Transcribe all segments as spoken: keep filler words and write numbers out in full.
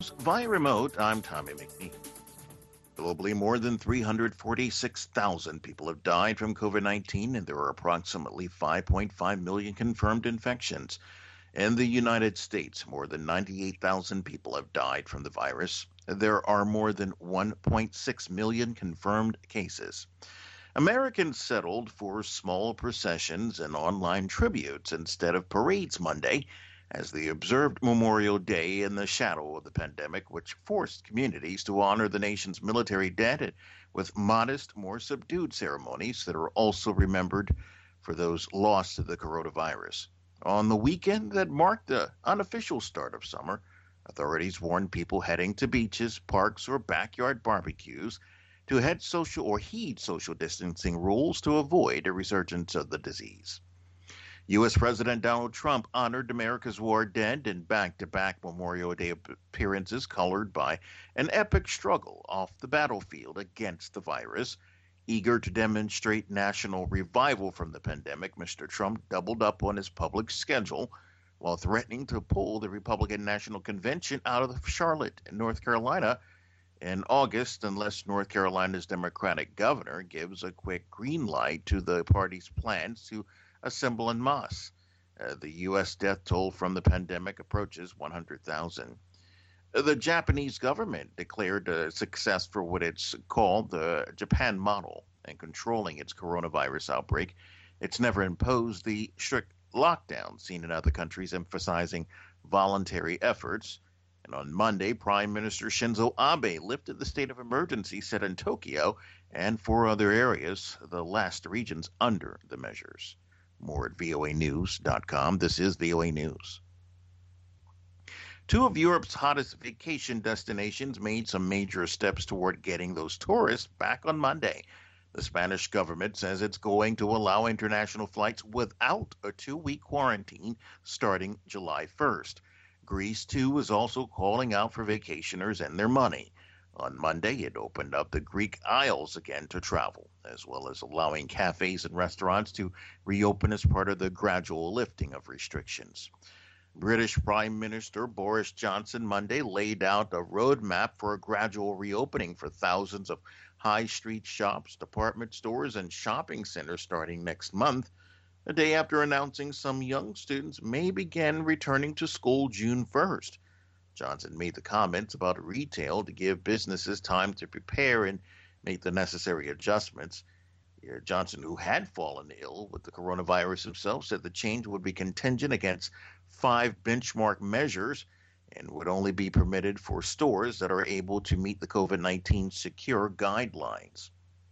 Via remote, I'm Tommy McNeil. Globally, more than three hundred forty-six thousand people have died from COVID nineteen, and there are approximately five point five million confirmed infections. In the United States, more than ninety-eight thousand people have died from the virus. There are more than one point six million confirmed cases. Americans settled for small processions and online tributes instead of parades Monday as they observed Memorial Day in the shadow of the pandemic, which forced communities to honor the nation's military dead with modest, more subdued ceremonies that are also remembered for those lost to the coronavirus. On the weekend that marked the unofficial start of summer, authorities warned people heading to beaches, parks, or backyard barbecues to head social or heed social distancing rules to avoid a resurgence of the disease. U S. President Donald Trump honored America's war dead in back-to-back Memorial Day appearances colored by an epic struggle off the battlefield against the virus. Eager to demonstrate national revival from the pandemic, Mister Trump doubled up on his public schedule while threatening to pull the Republican National Convention out of Charlotte, North Carolina, in August unless North Carolina's Democratic governor gives a quick green light to the party's plans to assemble en masse. Uh, the U S death toll from the pandemic approaches one hundred thousand. The Japanese government declared a success for what it's called the Japan model in controlling its coronavirus outbreak. It's never imposed the strict lockdown seen in other countries, emphasizing voluntary efforts. And on Monday, Prime Minister Shinzo Abe lifted the state of emergency set in Tokyo and four other areas, the last regions under the measures. More at V O A news dot com. This is V O A News. Two of Europe's hottest vacation destinations made some major steps toward getting those tourists back on Monday. The Spanish government says it's going to allow international flights without a two-week quarantine starting July first. Greece, too, is also calling out for vacationers and their money. On Monday, it opened up the Greek Isles again to travel, as well as allowing cafes and restaurants to reopen as part of the gradual lifting of restrictions. British Prime Minister Boris Johnson Monday laid out a roadmap for a gradual reopening for thousands of high street shops, department stores, and shopping centers starting next month, a day after announcing some young students may begin returning to school June first. Johnson made the comments about retail to give businesses time to prepare and make the necessary adjustments. Johnson, who had fallen ill with the coronavirus himself, said the change would be contingent against five benchmark measures and would only be permitted for stores that are able to meet the COVID nineteen secure guidelines.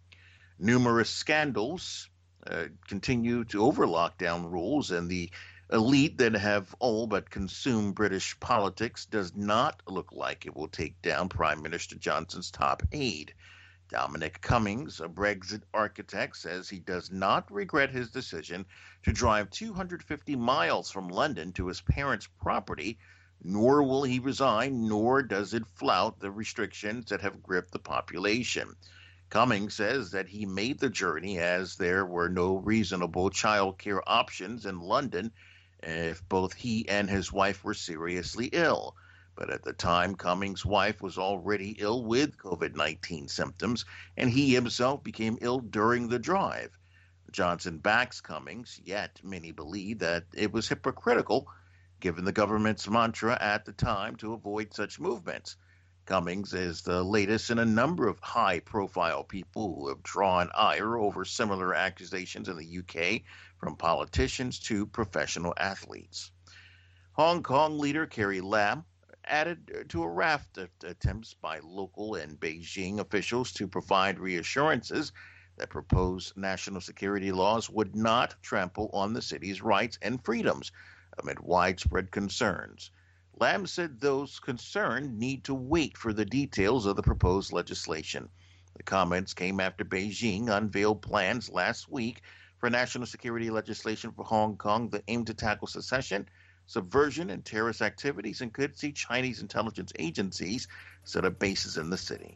Numerous scandals uh, continue to over lockdown rules, and the elite that have all but consumed British politics does not look like it will take down Prime Minister Johnson's top aide. Dominic Cummings, a Brexit architect, says he does not regret his decision to drive two hundred fifty miles from London to his parents' property, nor will he resign, nor does it flout the restrictions that have gripped the population. Cummings says that he made the journey as there were no reasonable child care options in London if both he and his wife were seriously ill. But at the time, Cummings' wife was already ill with COVID nineteen symptoms, and he himself became ill during the drive. Johnson backs Cummings, yet many believe that it was hypocritical, given the government's mantra at the time to avoid such movements. Cummings is the latest in a number of high-profile people who have drawn ire over similar accusations in the U K, from politicians to professional athletes. Hong Kong leader Carrie Lam added to a raft of attempts by local and Beijing officials to provide reassurances that proposed national security laws would not trample on the city's rights and freedoms amid widespread concerns. Lam said those concerned need to wait for the details of the proposed legislation. The comments came after Beijing unveiled plans last week for national security legislation for Hong Kong that aim to tackle secession, subversion, and terrorist activities, and could see Chinese intelligence agencies set up bases in the city.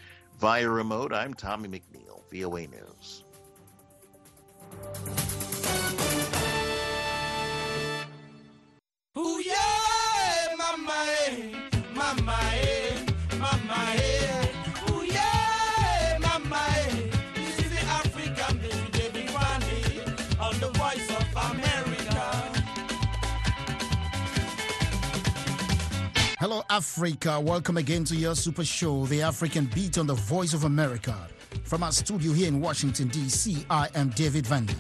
Via remote, I'm Tommy McNeil, V O A News. Ooh, yeah, mama, mama. Africa. Welcome again to your super show, The African Beat on the Voice of America. From our studio here in Washington, D C, I am David Vandy.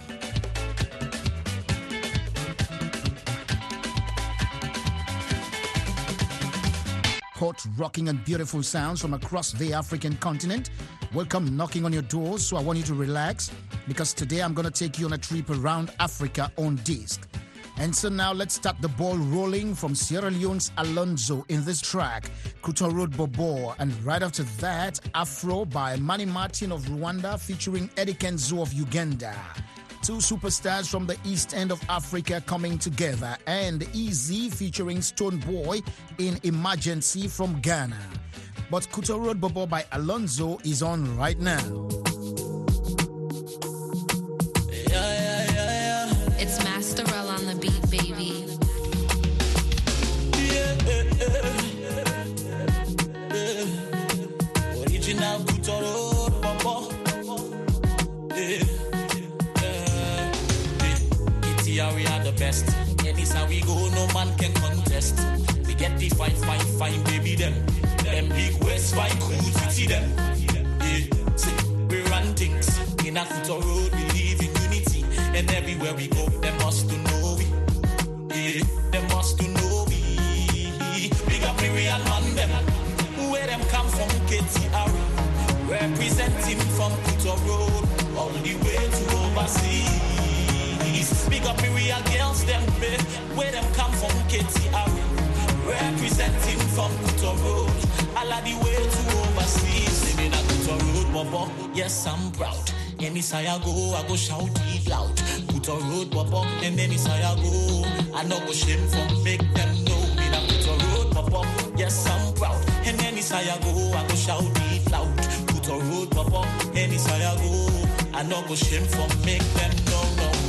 Hot, rocking and beautiful sounds from across the African continent. Welcome knocking on your doors, so I want you to relax because today I'm going to take you on a trip around Africa on disc. And so now let's start the ball rolling from Sierra Leone's Alonzo in this track, Kuto Road Bobo. And right after that, Afro by Manny Martin of Rwanda featuring Eddie Kenzo of Uganda. Two superstars from the east end of Africa coming together, and Easy featuring Stone Boy in Emergency from Ghana. But Kuto Road Bobo by Alonzo is on right now. Best. Anytime we go, no man can contest. We get the fine, fine, fine, baby them. Them big waist, fine, cool to see them. Yeah, see, we run things. In Akuto Road, we live in unity. And everywhere we go, they must to know we. Yeah, they must to know we. Big up the real man, them. Where them come from, K T R. Representing from Kuto Road, all the way to overseas. Big up the real girls, them big. Where them come from, K T R. Representing from Kuto Road, all of the way to overseas. Living at Kuto Road, Bobo, yes I'm proud. Anytime I go, I go shout it loud. Kuto Road, Bobo, and anytime I go, I no go shame from make them know. Living at Kuto Road, Bobo, yes I'm proud. And anytime I go, I go shout it loud. Kuto Road, Bobo, anytime I go, I no go shame from make them know.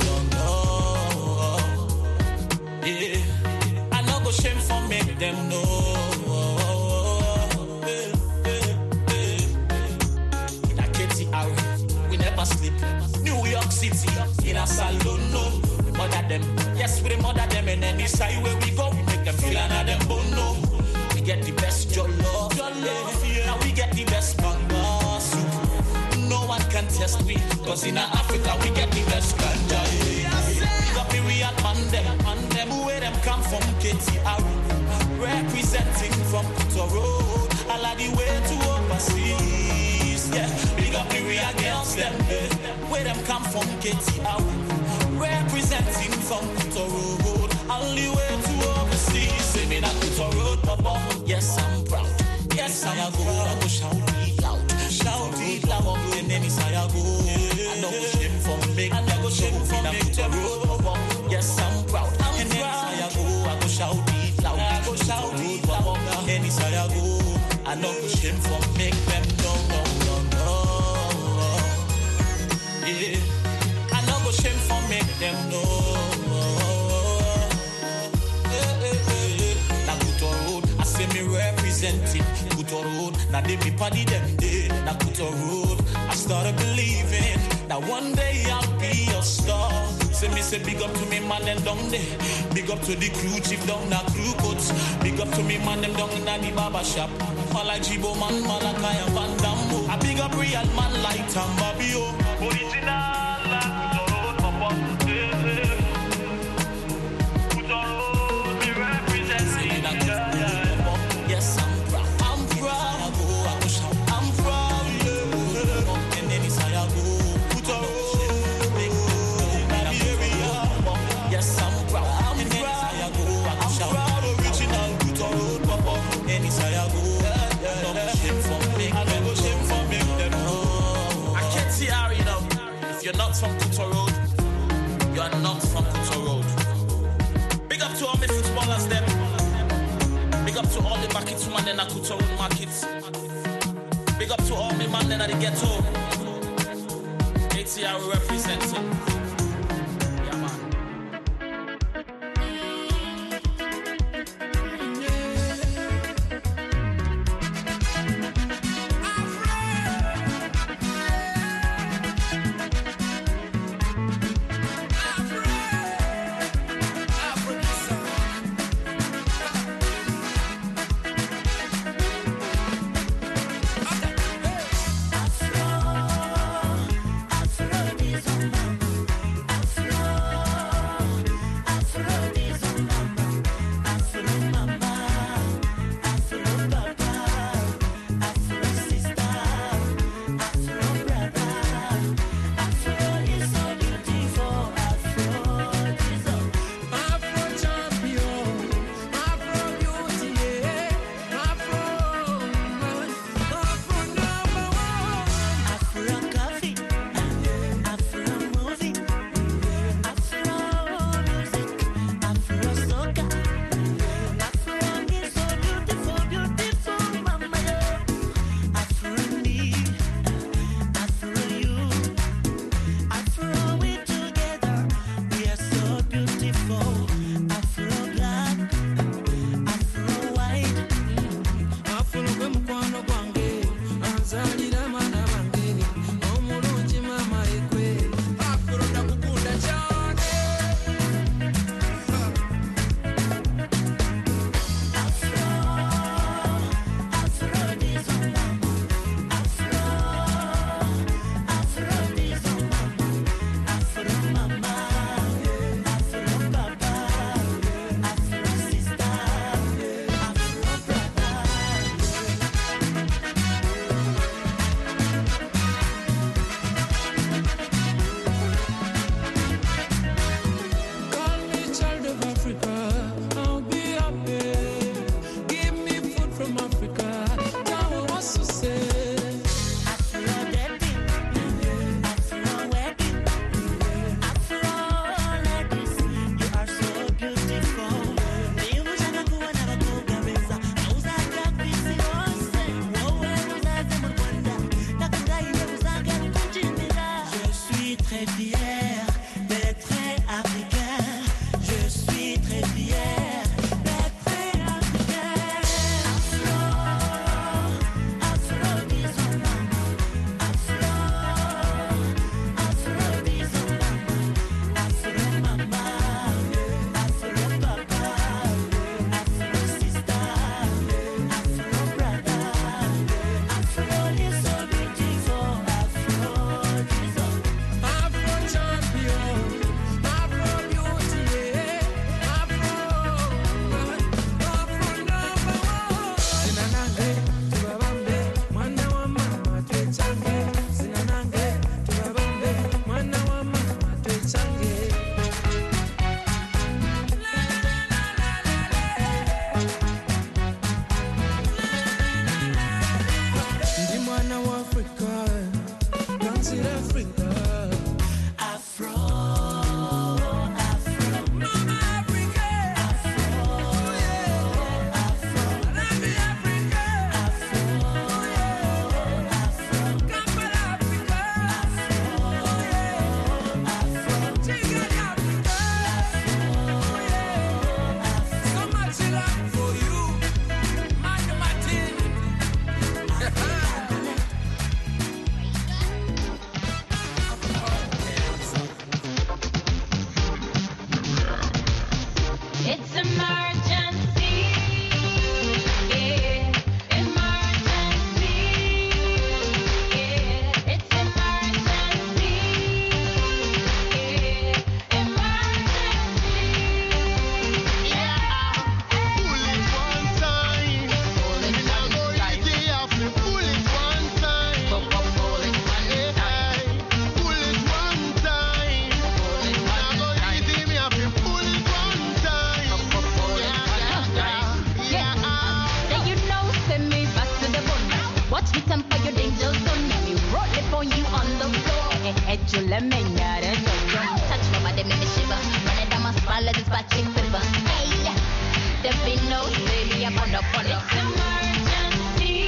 Yeah, I no go shame for make them know. Yeah, yeah, yeah. In a K T R, we never sleep. New York City, in a salon, no. We mother them, yes, we mother them. And any side where we go, we make them feel another bono. We get the best jollof, jollof, yeah. And we get the best banga soup. No one can test we, cause in Africa we get the best ganja. Yeah. Got the real man them, man them where them come from, K T R. Representing from Kuto Road, all of the way to overseas. Yeah, big up the real girls them, where them come from, K T R. Representing from Kuto Road, all the way to overseas. Say me that Kuto Road, Papa, yes I'm proud. Yes I go, I go shout it loud, shout it loud. And then it's I go, I no go shame from make, I no go shame from make them road. Yes, I'm proud. I'm and proud. I go, I go shout it loud. I go shout it loud. And it's I go, I no go shame from make them no, no, no, no. Yeah, I no go shame from make them no. Yeah, yeah, yeah, yeah. Now Kuto Road, I say me representing Kuto Road. Now they be party them day. Now Kuto Road, I started believing that one day I'll be a star. Say me say big up to me man and down there. Big up to the crew chief down the crew coats. Big up to me man them down in the barber shop. Malachibo man, Malakai and Van Dambo. I big up real man like Tambabio. Original like Kuto Road, Papa. Kuto Road, me representing. Yes, I'm proud. I'm proud. I go, I go shout. I'm proud, yeah. And then it's how I go. Kuto Road. Yes, I'm proud. I'm and proud. I go, I go I'm shout. Proud. Original Kuto Road, Papa. And it's how I go. I no go shame for me. I no go shame for me. I can't see how you know. If you're not from Kuto Road, you are not from Kuto Road. Big up to all my footballers, them. Big up to all the markets, man, in the Kuto Road markets. Big up to all my man in the ghetto. A T R representing. Watch me temper your danger zone. Let me roll it on you on the floor. Hey, you let me don't touch nobody, make me shiver. Running down my spine, let this back kick river. Hey, there be no baby, I'm on up on it. Emergency.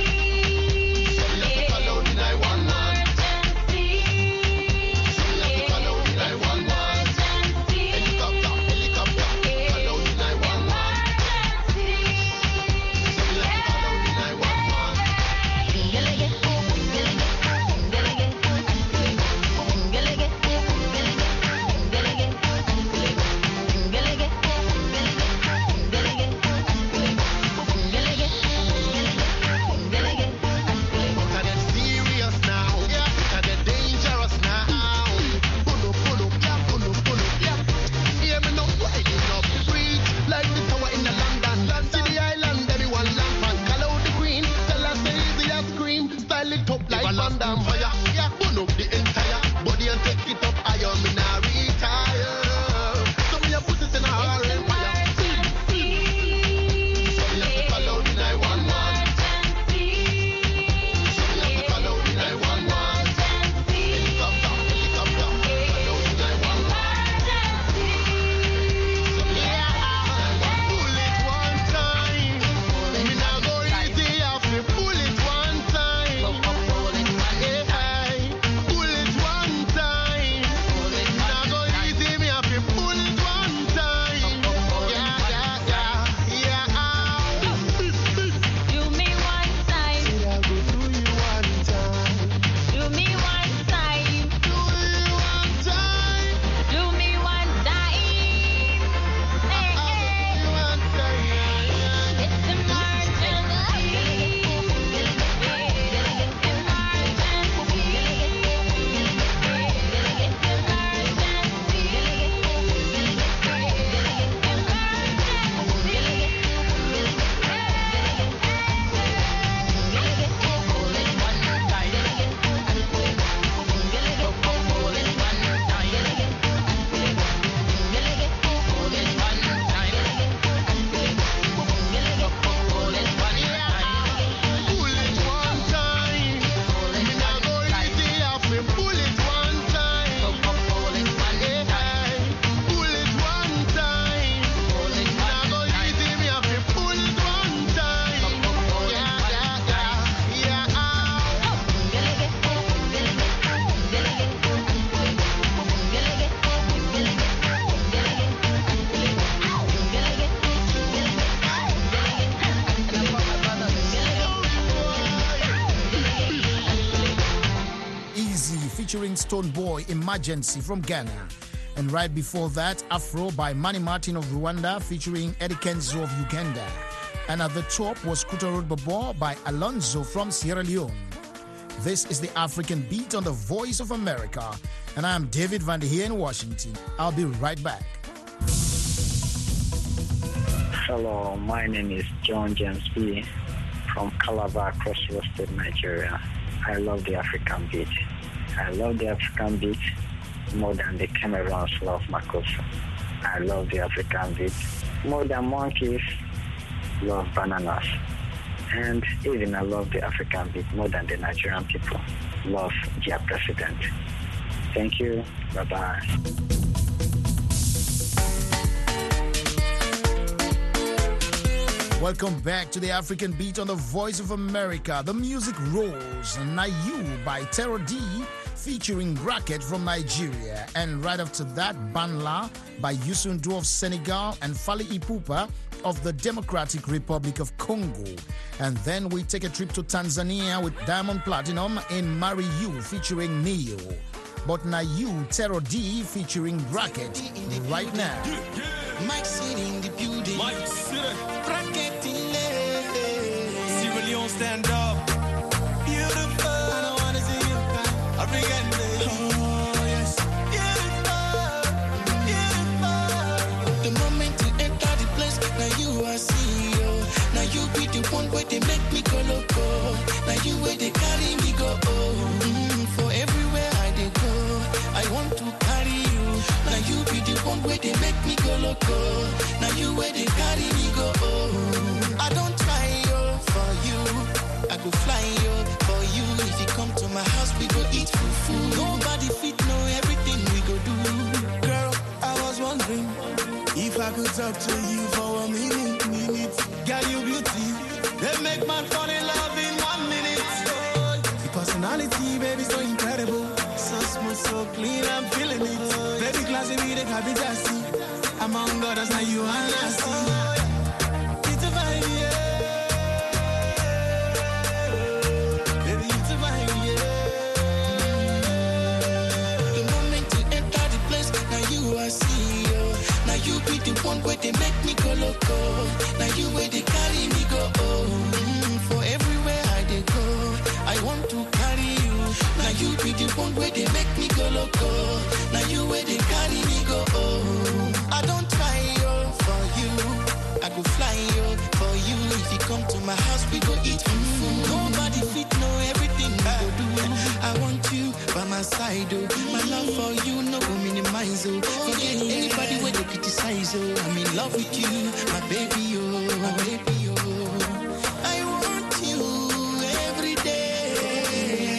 Featuring Stone Boy, Emergency from Ghana. And right before that, Afro by Manny Martin of Rwanda featuring Eddie Kenzo of Uganda. And at the top was Kuta Road Babo by Alonzo from Sierra Leone. This is the African Beat on the Voice of America. And I'm David Van Der Heer in Washington. I'll be right back. Hello, my name is John James B. from Calabar, Cross River State, Nigeria. I love the African beat. I love the African beat more than the Cameroons love Makossa. I love the African beat more than monkeys love bananas. And even I love the African beat more than the Nigerian people love their president. Thank you. Bye-bye. Welcome back to the African Beat on the Voice of America. The music rolls. Nayu by Terror D featuring Bracket from Nigeria. And right after that, Banla by Youssou N'Dour of Senegal and Fally Ipupa of the Democratic Republic of Congo. And then we take a trip to Tanzania with Diamond Platinum in Marry You featuring Neo. But Nayu, Terror D featuring Bracket right now. Yeah, yeah. Mike City in the building. Mike City. Bracket in there. Sierra Leone, stand up. Beautiful. I don't wanna see you cry. African day. Oh, yes. Beautiful. Beautiful. The moment you enter the place, now you are C E O. Now you be the one where they make me go loco. Now you where they carry me go. Oh. Mm, for everywhere I they go, I want to carry you. Now you be the one where they make me go loco. Now you where they carry me go. Oh. I don't try yo for you. I go fly yo for my house, we go eat fufu. Nobody fit know everything we go do. Girl, I was wondering if I could talk to you for a minute, minute. Girl, you beauty, they make man fall in love in one minute. Oh, your personality, baby, so incredible. So smooth, so clean, I'm feeling it. Baby, classy, me, the happy jassy. Among others, now you and I see. It's a vibe, yeah. Baby, it's a vibe, yeah. The moment you enter the place, now you I see you. Now you be the one where they make me go loco. Now you where they carry me go. Oh, mm, for everywhere I they go, I want to carry you. Now you be the one where they make me go loco. Now you where they carry me go. Oh, I don't try yo for you. I go fly yo for you. If you come to my house, we go eat food. Nobody fit know everything we go do. I want you by my side, oh. My love for you no go minimize, oh. Forget anybody when they criticize, oh. I'm in love with you, my baby, oh, my baby, oh. I want you every day.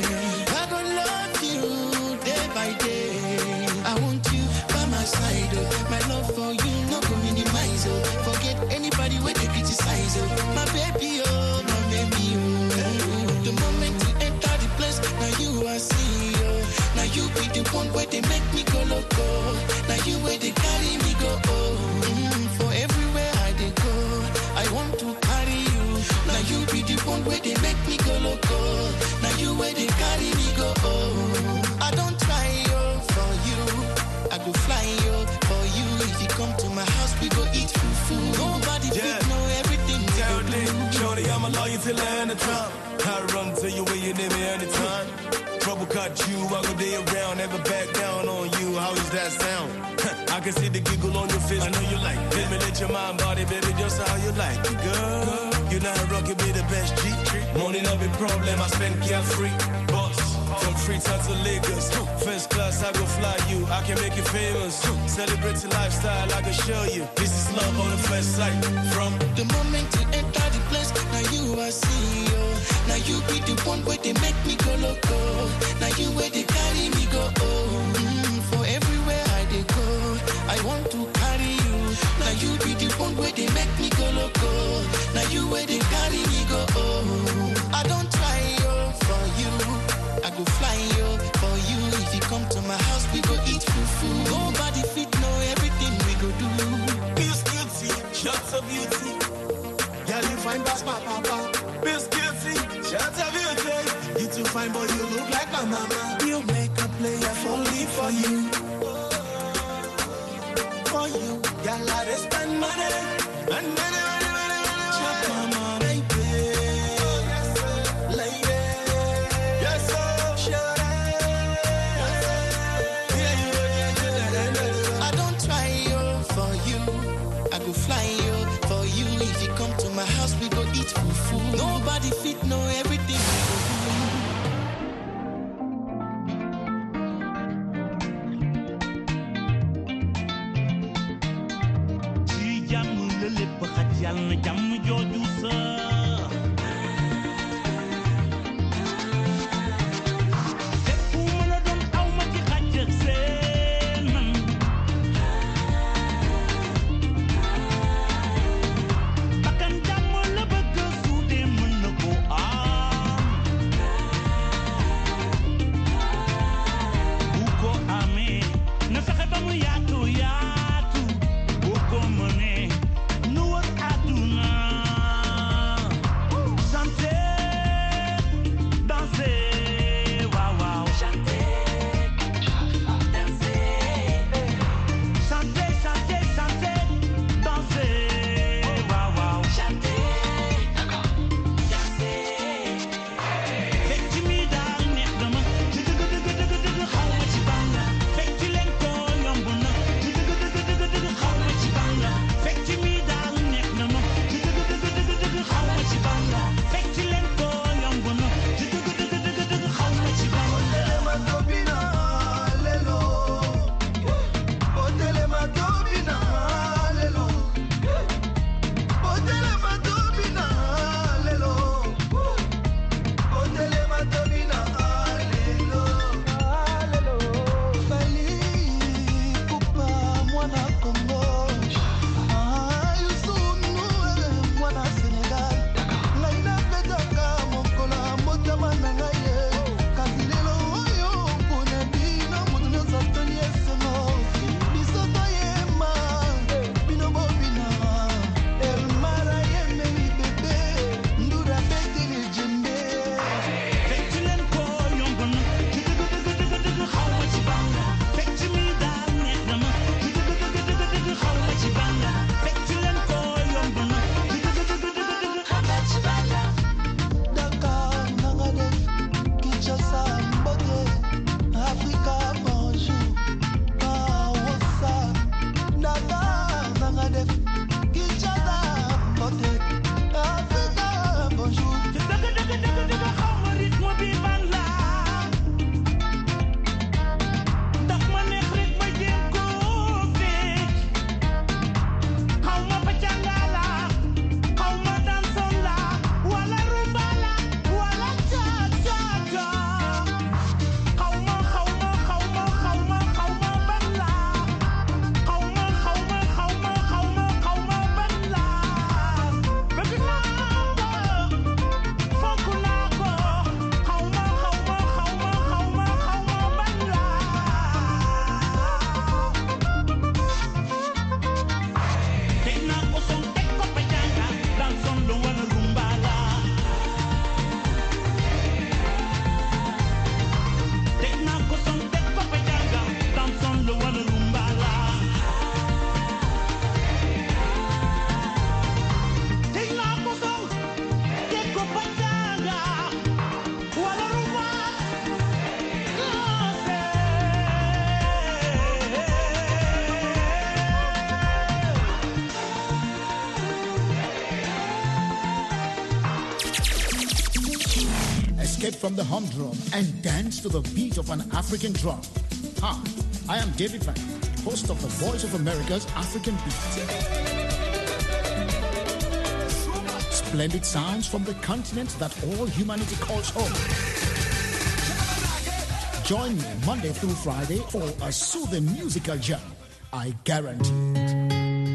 I go love you day by day. I want you by my side, oh. My love for you no go minimize, oh. Forget anybody when they criticize, oh. My baby, oh, my baby, oh. The moment you enter the place, now you I see, oh. Now you be the one where they make me go loco. Now you where they carry me go, oh. Mm, for everywhere I they go, I want to carry you. Now you be the one where they make me go loco. Now you where they carry me go, oh. I don't try yo for you. I go fly yo for you. If you come to my house, we go eat fufu. Nobody Yeah. fit know everything we go do. Shorty, I'm a lawyer till the end of time. I run to you when you need me anytime. Trouble cut you, I go day around, never back down on you. How does that sound? I can see the giggle on your face. I know you like it. Let me let your mind body, baby, just how you like it, girl. You know how rock it be the best G. Morning of a problem, I spend carefree. Boss, from Freetown to Lagos. First class, I go fly you. I can make you famous. Celebrate your lifestyle, I can show you. This is love on the first sight. From The moment you enter the place, now you I see you. Now you be the one where they make me go loco. Now you where they carry me go. Oh, mm, for everywhere I they go, I want to carry you. Now you be the one where they make me go loco. Now you where they carry me go. Oh, I don't try yo for you. I go fly yo for you. If you come to my house, we go eat fufu. Nobody fit know everything we go do. Biscuity, shots of beauty. Girl, you find that's my papa. Biscuity, shots of beauty. You too fine, but you look like my mama. You make a player only for you. For you, girl, I just spend money. And money, money, money, money. Chop my money, baby. Lady. Yes, sir. Sure. I don't try you for you. I go fly you for you. If you come to my house, we go eat fufu. Nobody fit know everything we go do. Ci jàmm la lépp xaj escape from the humdrum and dance to the beat of an African drum. Hi, I am David Van, host of the Voice of America's African Beat. Splendid sounds from the continent that all humanity calls home. Join me Monday through Friday for a soothing musical jam. I guarantee it.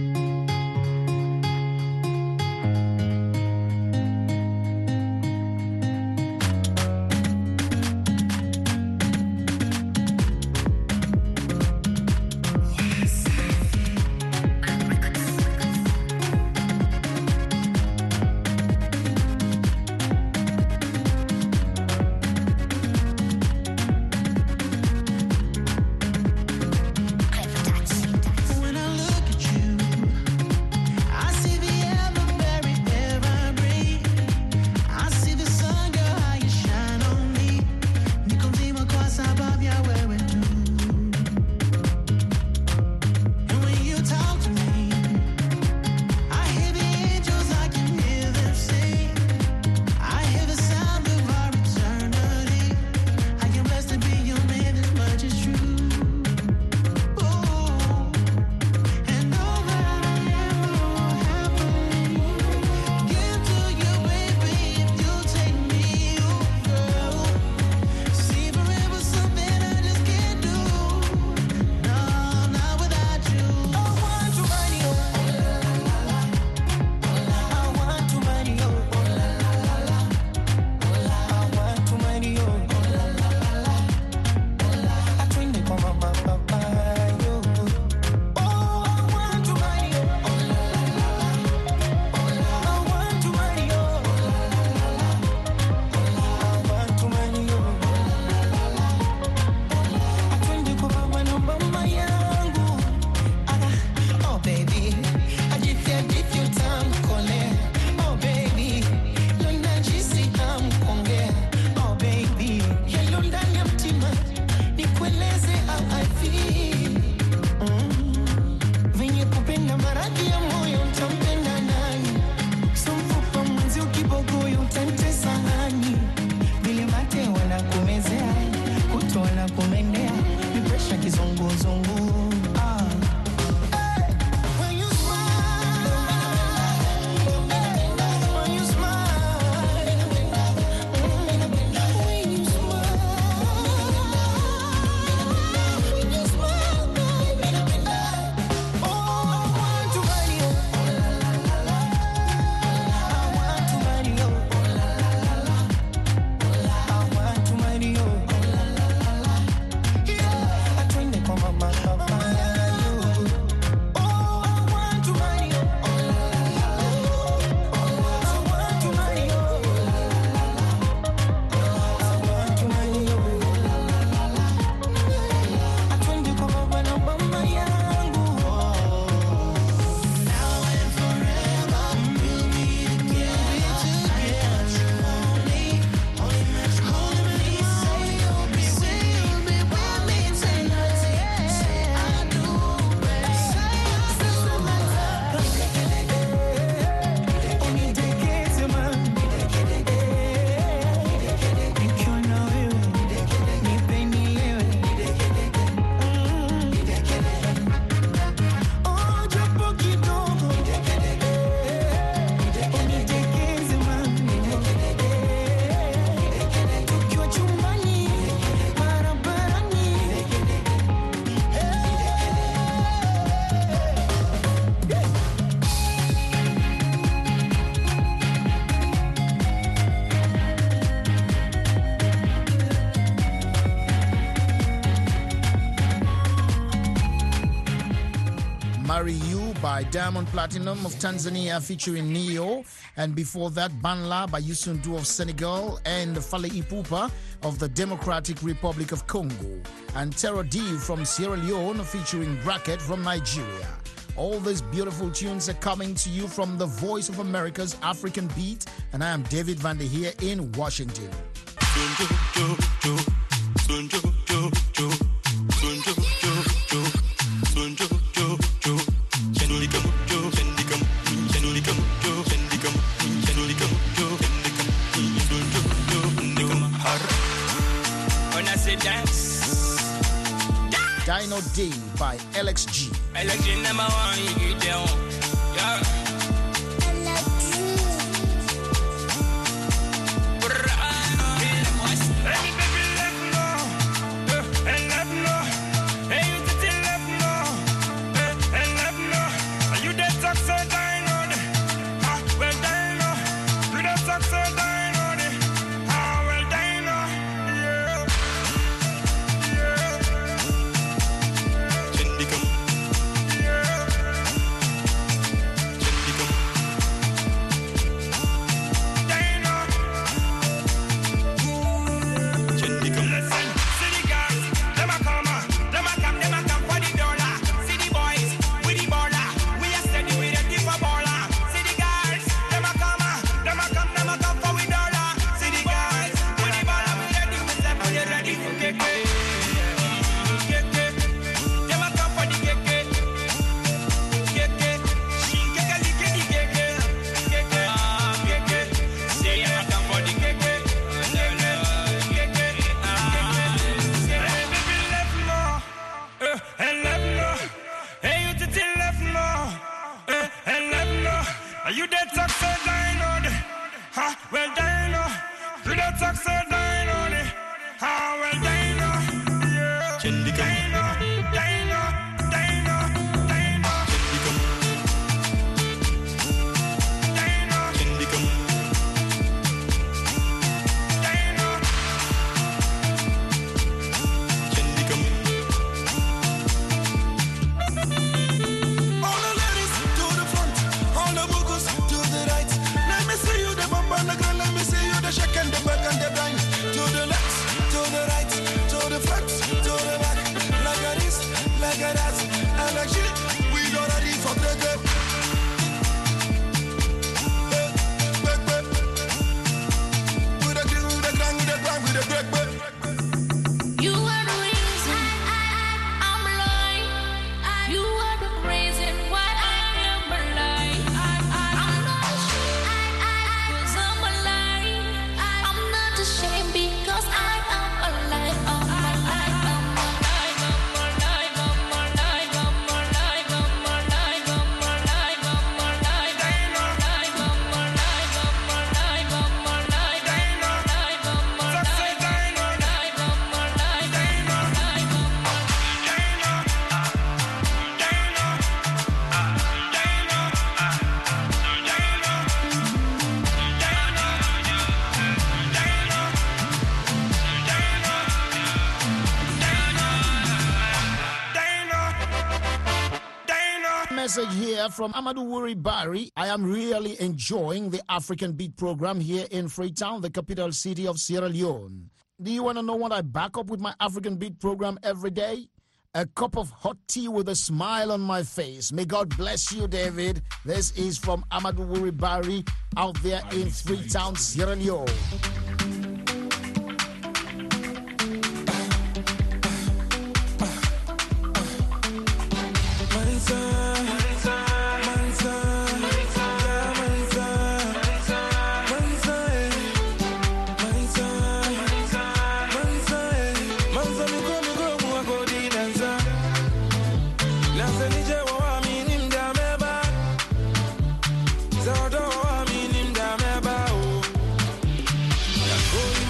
Marry You by Diamond Platinum of Tanzania featuring Neo. And before that, Banla by Youssou N'Dour of Senegal and Fally Ipupa of the Democratic Republic of Congo. And Terror D from Sierra Leone featuring Bracket from Nigeria. All these beautiful tunes are coming to you from the Voice of America's African Beat. And I am David Van Der here in Washington. say dance. Dino Day by L X G. L X G number one, you get down. Yeah. Message here from Amadou Wuri Bari. I am really enjoying the African Beat program here in Freetown, the capital city of Sierra Leone. Do you want to know what I back up with my African Beat program every day? A cup of hot tea with a smile on my face. May God bless you, David. This is from Amadou Wuri Bari out there in Freetown, Sierra Leone. Oh,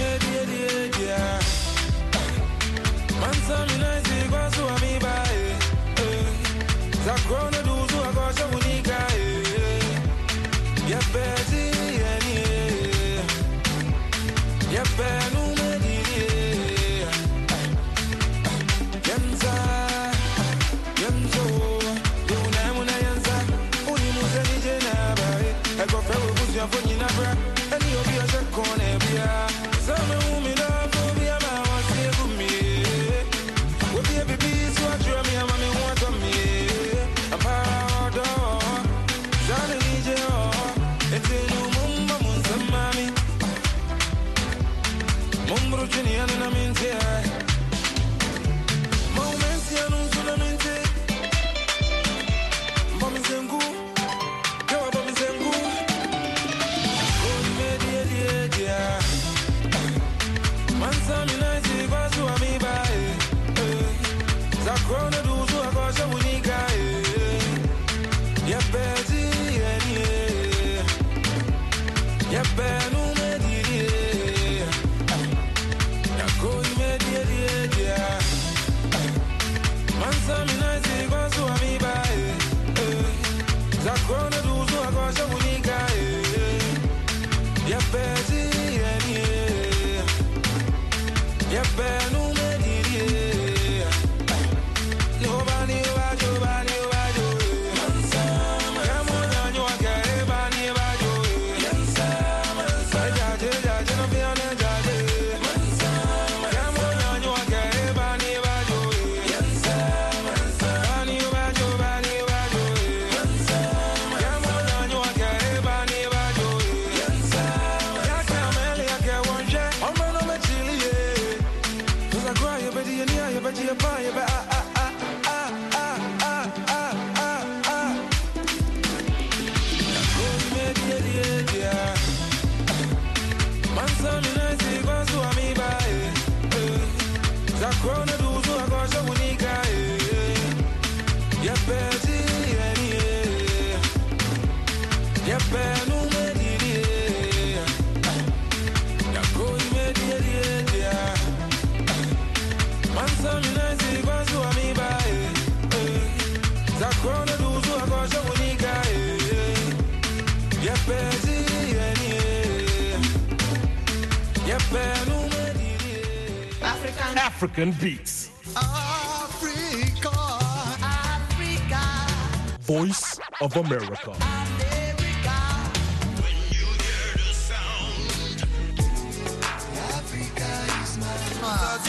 Mansa, me nice, African, African beats. Africa, Africa, Voice of America. America. When you hear the sound, Africa is my heart.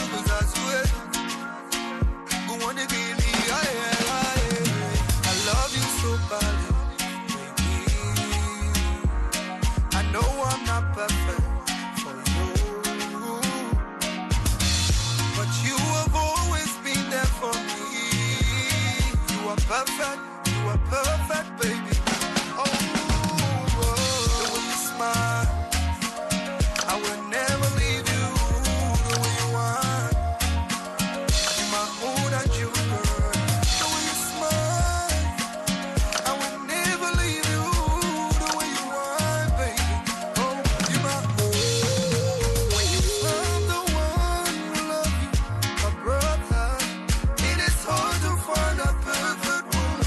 I love you so badly, baby. I know I'm not perfect. Perfect, you are perfect, baby. Oh, oh, the way you smile, I will never leave you. The way you want, you're my own and you, girl. The way you smile, I will never leave you. The way you want, baby. Oh, you're my own. I'm the one who love you, my brother. It is hard to find a perfect.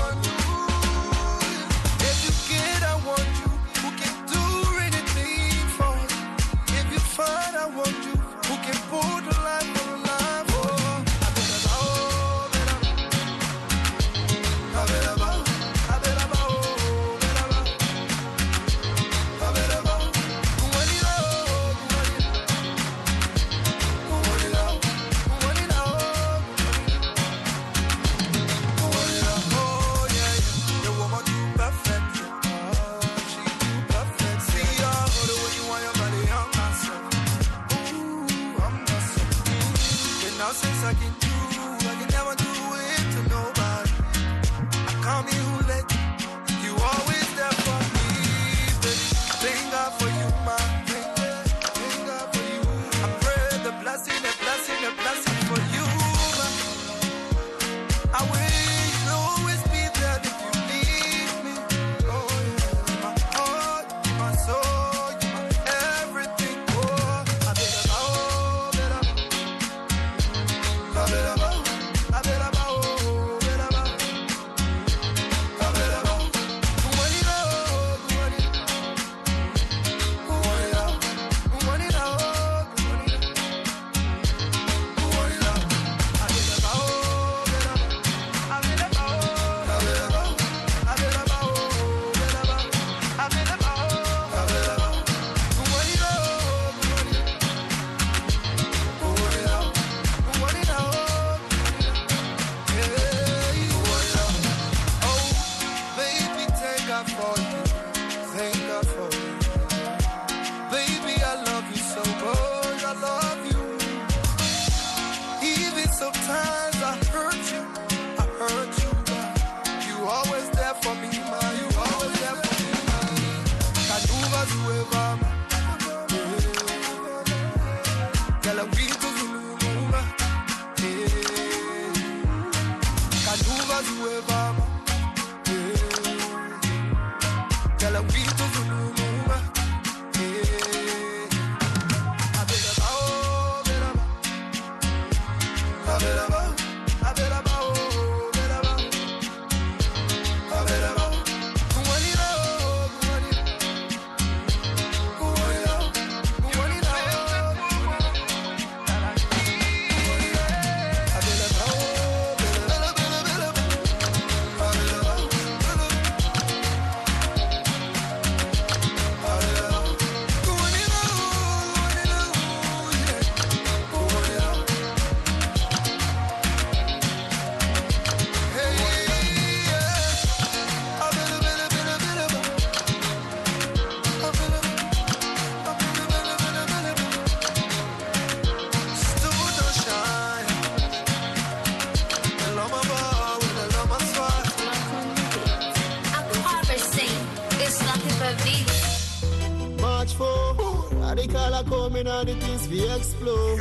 Coming on the things we explode.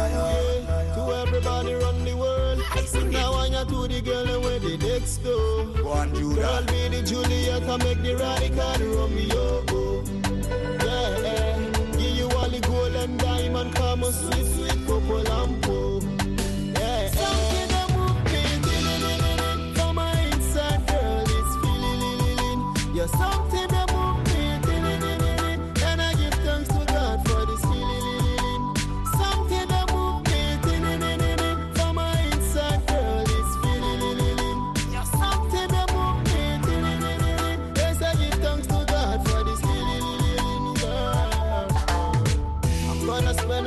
Yeah. To everybody run the world. Now I want to the girl where the next door. Girl be the Juliet and make the radical Romeo. Yeah, give you all the gold and diamond, come on sweet, sweet purple lampo. Yeah, something that move me, from my inside, girl, it's feeling. You're something that move me, and I give thanks to God for this feeling.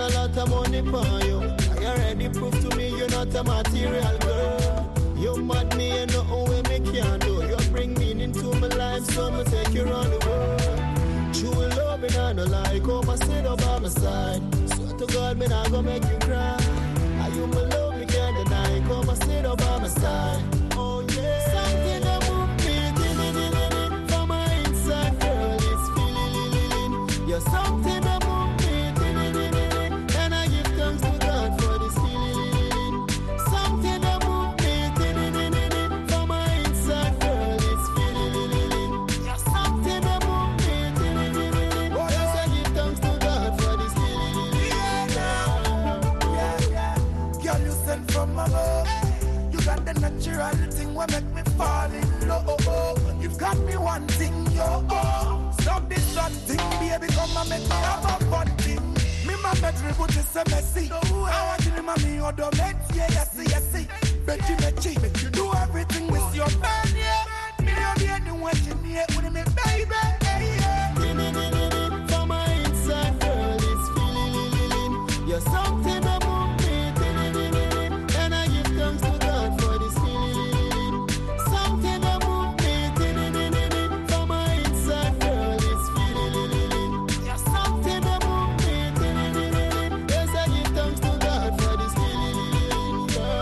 a lot of money for you. I already proved to me you're not a material girl. You mad me and nothing way me can't do. You bring meaning to my life, so I'ma take you around the world. True love and I no lie, come and sit up by my side. Swear to God, me not gonna make you cry. I you my love, me can't deny. Come and sit up by my side. Oh yeah, something that move me from my inside, girl. It's feeling. You're something that move me, and I give thanks to God for this feeling. Something that move me from my inside, girl. It's feeling. You're something that move me. Oh yes, I give thanks to God for this feeling. Yeah, yeah. Girl, you sent from above. You got the natural thing what make me fall in love. You've got me one thing, yo. Stop this one thing, baby, come and make me have a fun thing. Me my bedroom put this a messy. I want you to mommy or the met, yeah, yes, yes, yes. Betty, Betty, you do everything with your man, yeah. Me or the anyone you need with me, baby, hey, yeah. From my inside, girl, it's feeling. You're something that move me, and I give thanks to God for this feeling. Something that move me, from my inside, girl, it's feeling. You're something that move me, yes, I give thanks to God for this feeling.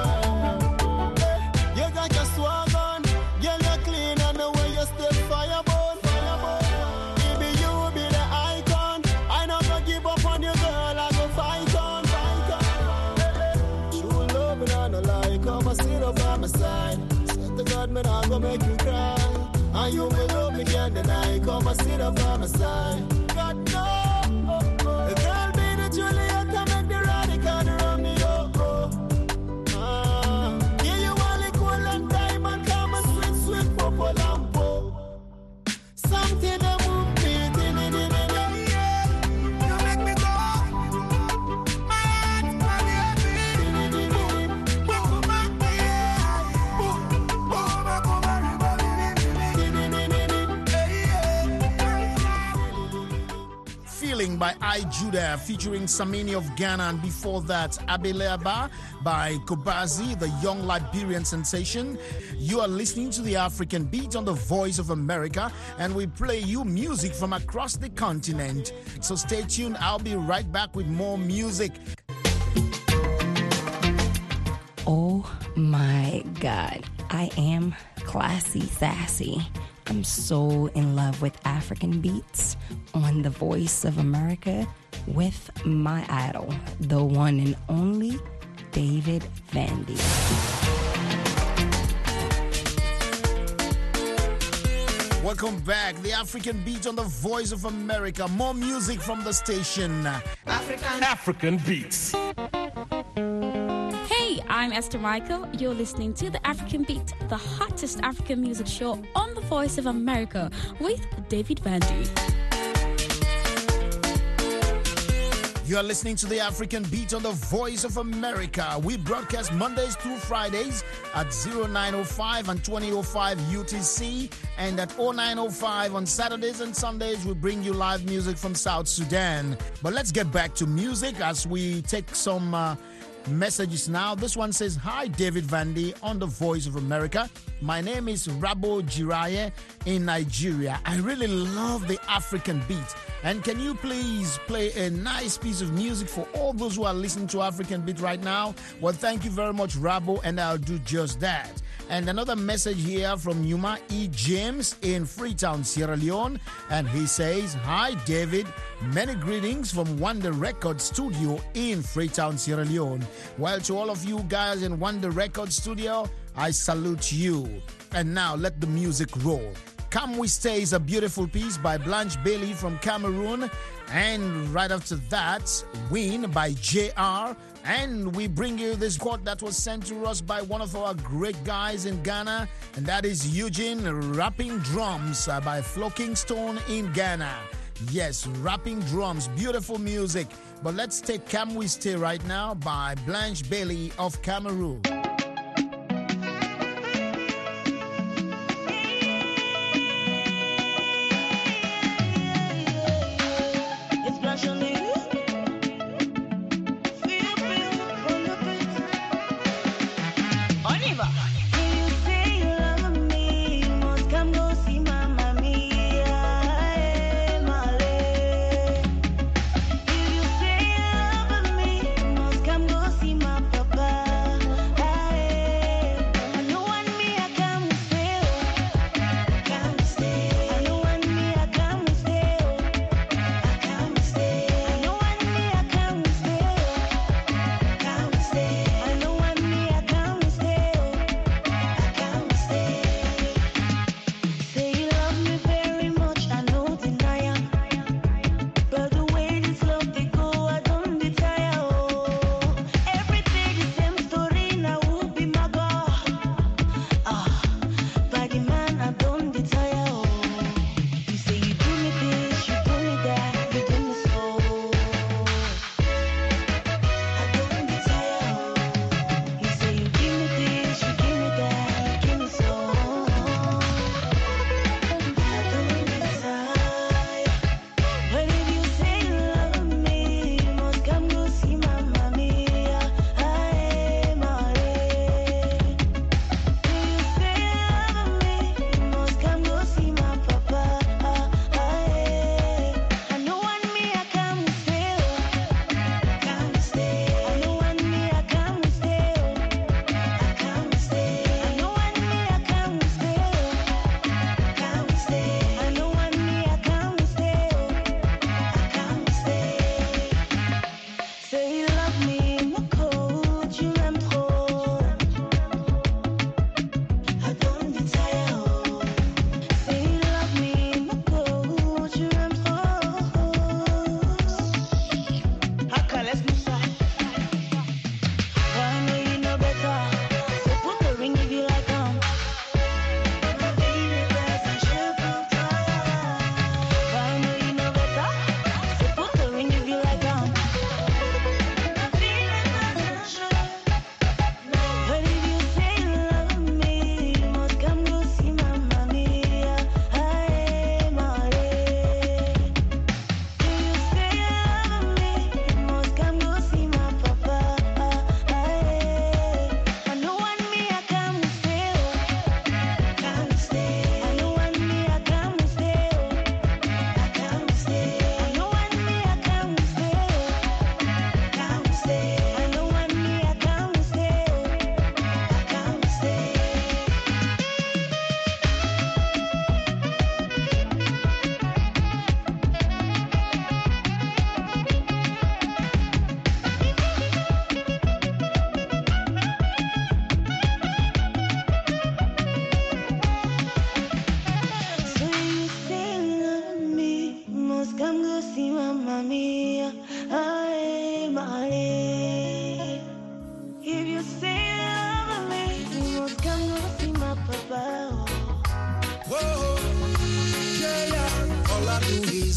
Girl. You got your swag on, girl, you're clean, and the way you stay fireborn, fireborn. Baby, you be the icon. I not gonna give up on you, girl. I go fight on, fight on. True love, and I no lie. Come and sit up by my side. Swear to God, man, I go make you cry. And you will love me, can't deny. Come and sit up by my side. God, no. The girl be the Juliet, I make the radical around me, oh, oh. Ah. Yeah, you want the cool and diamond, come and sweet, sweet purple lampo. Something that move me, You make me go. My heart, my baby. Boom, boom, my yeah. Boom, boom, my Feeling by I Judah featuring Samini of Ghana, and before that Abeleba by Kobazi, the young Liberian sensation. You are listening to the African Beat on the Voice of America, and we play you music from across the continent. So stay tuned, I'll be right back with more music. Oh my God, I am classy sassy. I'm so in love with African beats on the Voice of America with my idol, the one and only David Vandy. Welcome back, the African Beat on the Voice of America. More music from the station. African African Beats. Hey, I'm Esther Michael. You're listening to the African Beat, the hottest African music show on the Voice of America with David Vandy. You are listening to the African Beat on the Voice of America. We broadcast Mondays through Fridays at oh nine oh five and twenty oh five U T C, and at oh nine oh five on Saturdays and Sundays we bring you live music from South Sudan. But let's get back to music as we take some uh, messages now. This one says, "Hi, David Vandy on the Voice of America. My name is Rabo Jiraye in Nigeria. I really love the African beat. And can you please play a nice piece of music for all those who are listening to African beat right now?" Well, thank you very much, Rabo, and I'll do just that. And another message here from Yuma E. James in Freetown, Sierra Leone. And he says, "Hi, David. Many greetings from Wonder Record Studio in Freetown, Sierra Leone. Well, to all of you guys in Wonder Record Studio, I salute you. And now let the music roll. Come We Stay is a beautiful piece by Blanche Bailey from Cameroon. And right after that, Win by J R. And we bring you this quote that was sent to us by one of our great guys in Ghana, and that is Eugene Rapping Drums uh, by Flocking Stone in Ghana. Yes, rapping drums, beautiful music. But let's take Come We Stay right now by Blanche Bailey of Cameroon.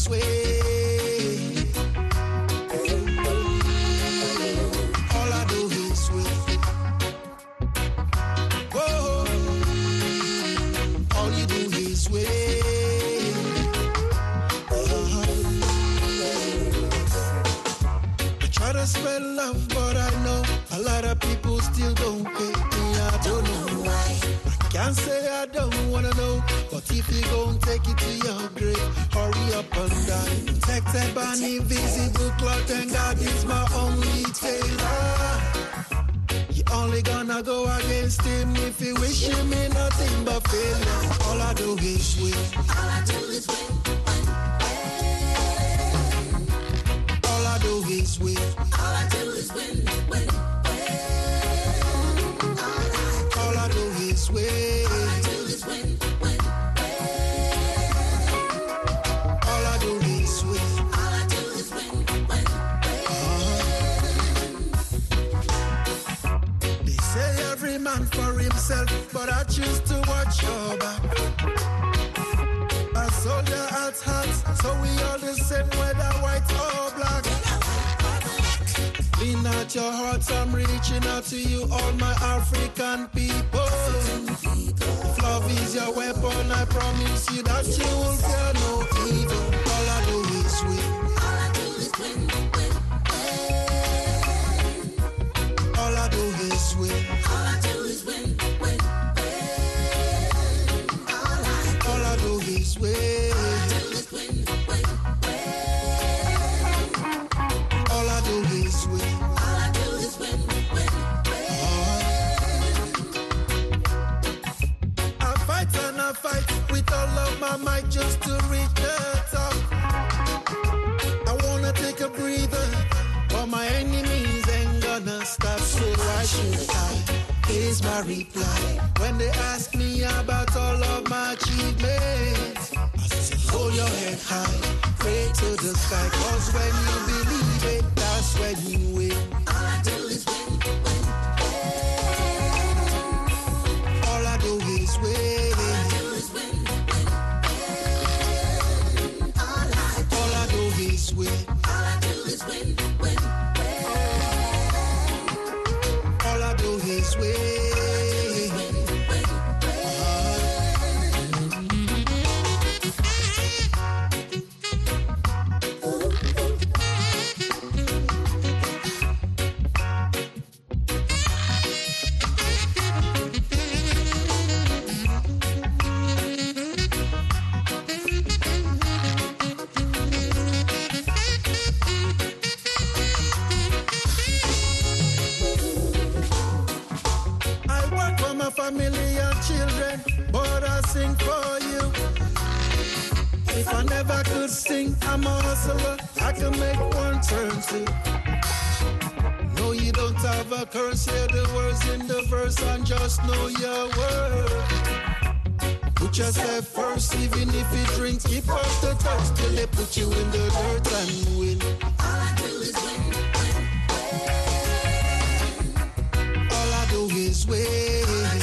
way. All I do is win. Oh, all you do is win. Uh-huh. I try to spread love, but I know a lot of people still don't pay me. I don't know why. Can't say I don't wanna know, but if you gon' take it to your grave, hurry up and die. Protected by an invisible clock, and God is my only tailor. You only gonna go against him if you wish him in nothing but failure. All I do is win. All I do is win. All I do is win. All I do is win. Win. All I do is win. All I do is win, win, win. All I do is win. All I do is win, win, uh-huh. They say every man for himself, but I choose to watch your back. A soldier at heart, so we all the same, whether white or black. Lean out your hearts, I'm reaching out to you, all my African people. If love is your weapon, I promise you that you will fear no evil. All I do is win. All I do is win, win, win. All I do is win. All I do is win, win, win. All I, all I do is win. All I do is win, win, win. All I do is win. All I do is win, win, win. I fight and I fight with all of my might just to reach the top. I wanna take a breather, but my enemies ain't gonna stop. So why should I? Here's my reply. When they ask me about all of my achievements, I say hold your head high, pray to the sky, cause when you believe it, that's when you win. All I do is win, win. All I do is win. All I do is win, win. All I, all I do is win. All I do is win, win. All I do is win. Family and children, but I sing for you. If I never could sing, I'm a hustler. I can make one turn two. No, you don't have a curse. Hear the words in the verse and just know your word. Put yourself first, even if you drink. Keep up the touch till they put you in the dirt and win. All I do is win, win, win. All I do is win.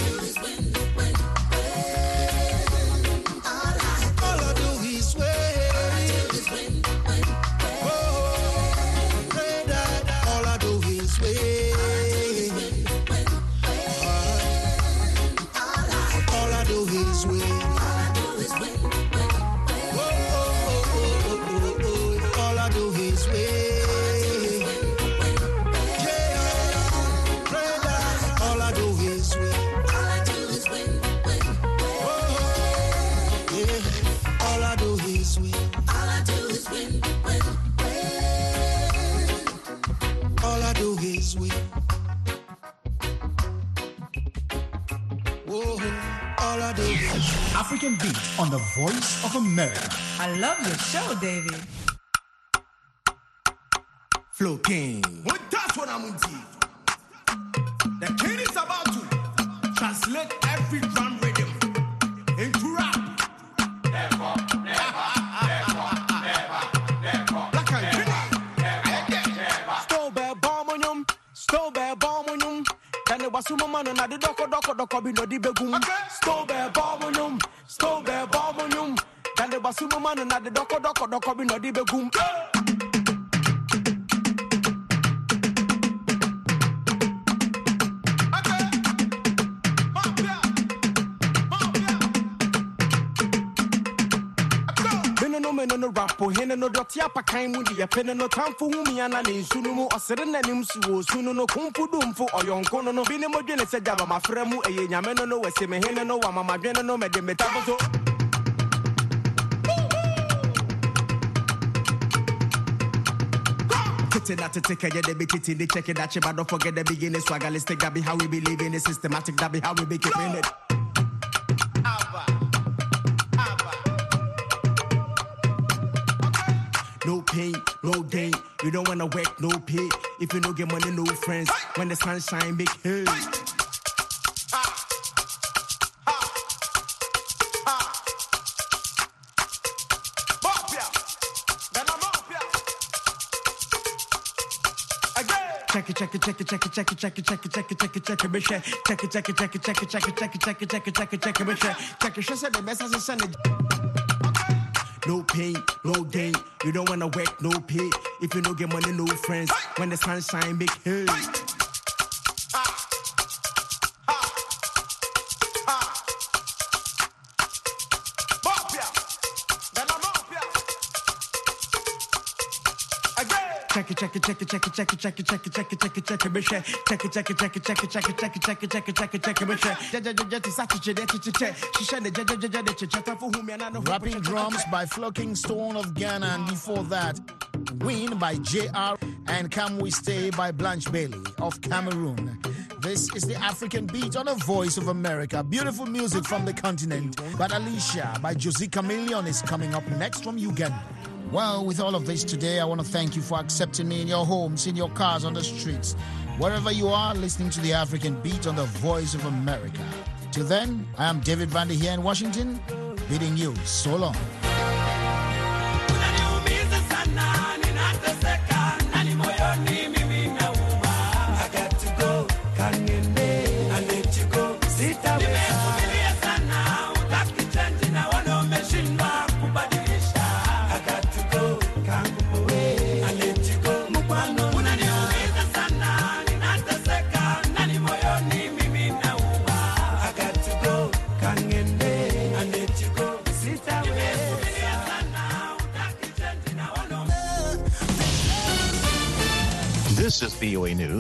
African Beat on the Voice of America. I love your show, David. Flow King. Well, that's what I'm into. The king is about to translate every drum rhythm into rap. Never, never, never, never, never. Black and green. Stole bomb on you. Stole bomb on you. Then it was some man on the doko doko doko be no di begum. Stole bomb on you. Stole bomb on you. na the basumu manu na the doko doko doko bi no di begum. No rapo hene no doti apa kan mu di epene no tamfo humi ana ne nsunu mu osere na nim su wo sunu no kumfu dumfo oyonko no no bi ne modwene se jaba mafra mu eye nyame no no wese me hene no wa mama dwene no me de metafo so Not to take care of the bitty, they check it that you but don't forget the beginning. Swagalistic, that be how we believe in it. Systematic, that be how we be keeping it. No pain, no gain. You don't wanna work, no pay. If you don't get money, no friends. When the sun shine, big hey. Check it, check it, check it, check it, check it, check it, check it, check it, check it, check it, bitch. Check it, check it, check it, check it, check it, check it, check it, check it, check it, check it, bitch. Check it, she said the best as a son. No pain, no gain. You don't wanna work, no pay. If you don't get money, no friends. When the sun shine, big hey. Check it, check it, check it, check it, check it, check it, check it, check it, check it, check it, bitch. Check it, check it, check it, check it, check it, check it, check it, check it, check it, check it, bitch. Rapping drums by Flocking Stone of Ghana, and before that, Win by J R and Can We Stay by Blanche Bailey of Cameroon. This is the African Beat on the Voice of America. Beautiful music from the continent. But Alicia by Josie Chameleon is coming up next from Uganda. Well, with all of this today, I want to thank you for accepting me in your homes, in your cars, on the streets, wherever you are, listening to the African Beat on the Voice of America. Till then, I am David Vander here in Washington, bidding you so long. I got to go, I let you go, sit away. This is V O A News.